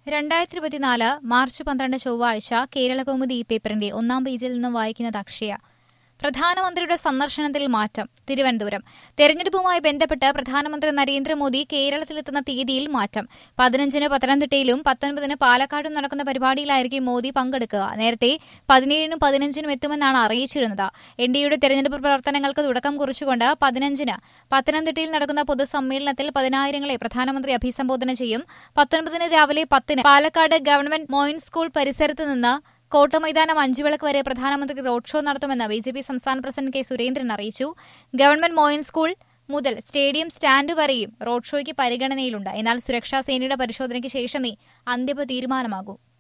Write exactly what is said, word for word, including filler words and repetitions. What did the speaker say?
രണ്ടായിരത്തി ഇരുപത്തിനാല് മാർച്ച് പന്ത്രണ്ട് ചൊവ്വാഴ്ച കേരളകൗമുദി ഈ പേപ്പറിന്റെ ഒന്നാം പേജിൽ നിന്നും വായിക്കുന്നത് അക്ഷയ. പ്രധാനമന്ത്രിയുടെ സന്ദർശനത്തിൽ മാറ്റം. തിരുവനന്തപുരം. തെരഞ്ഞെടുപ്പുമായി ബന്ധപ്പെട്ട് പ്രധാനമന്ത്രി നരേന്ദ്രമോദി കേരളത്തിലെത്തുന്ന തീയതിയിൽ മാറ്റം. പതിനഞ്ചിന് പത്തനംതിട്ടയിലും പത്തൊൻപതിന് പാലക്കാടും നടക്കുന്ന പരിപാടിയിലായിരിക്കും മോദി പങ്കെടുക്കുക. നേരത്തെ പതിനേഴിനും പതിനഞ്ചിനും എത്തുമെന്നാണ് അറിയിച്ചിരുന്നത്. എൻ ഡി എയുടെ തെരഞ്ഞെടുപ്പ് പ്രവർത്തനങ്ങൾക്ക് തുടക്കം കുറിച്ചുകൊണ്ട് പതിനഞ്ചിന് പത്തനംതിട്ടയിൽ നടക്കുന്ന പൊതുസമ്മേളനത്തിൽ പതിനായിരങ്ങളെ പ്രധാനമന്ത്രി അഭിസംബോധന ചെയ്യും. പത്തൊൻപതിന് രാവിലെ പത്തിന് പാലക്കാട് ഗവൺമെന്റ് മോയിൻസ് സ്കൂൾ പരിസരത്ത് നിന്ന് കോട്ടമൈതാനം അഞ്ചുവിളക്ക് വരെ പ്രധാനമന്ത്രി റോഡ് ഷോ നടത്തുമെന്ന് ബി ജെ പി സംസ്ഥാന പ്രസിഡന്റ് കെ സുരേന്ദ്രൻ അറിയിച്ചു. ഗവൺമെന്റ് മോയിൻസ് സ്കൂൾ മുതൽ സ്റ്റേഡിയം സ്റ്റാൻഡ് വരെയും റോഡ് ഷോയ്ക്ക് പരിഗണനയിലുണ്ട്. എന്നാൽ സുരക്ഷാ സേനയുടെ പരിശോധനയ്ക്ക് ശേഷമേ അന്തിമ തീരുമാനമാകൂ.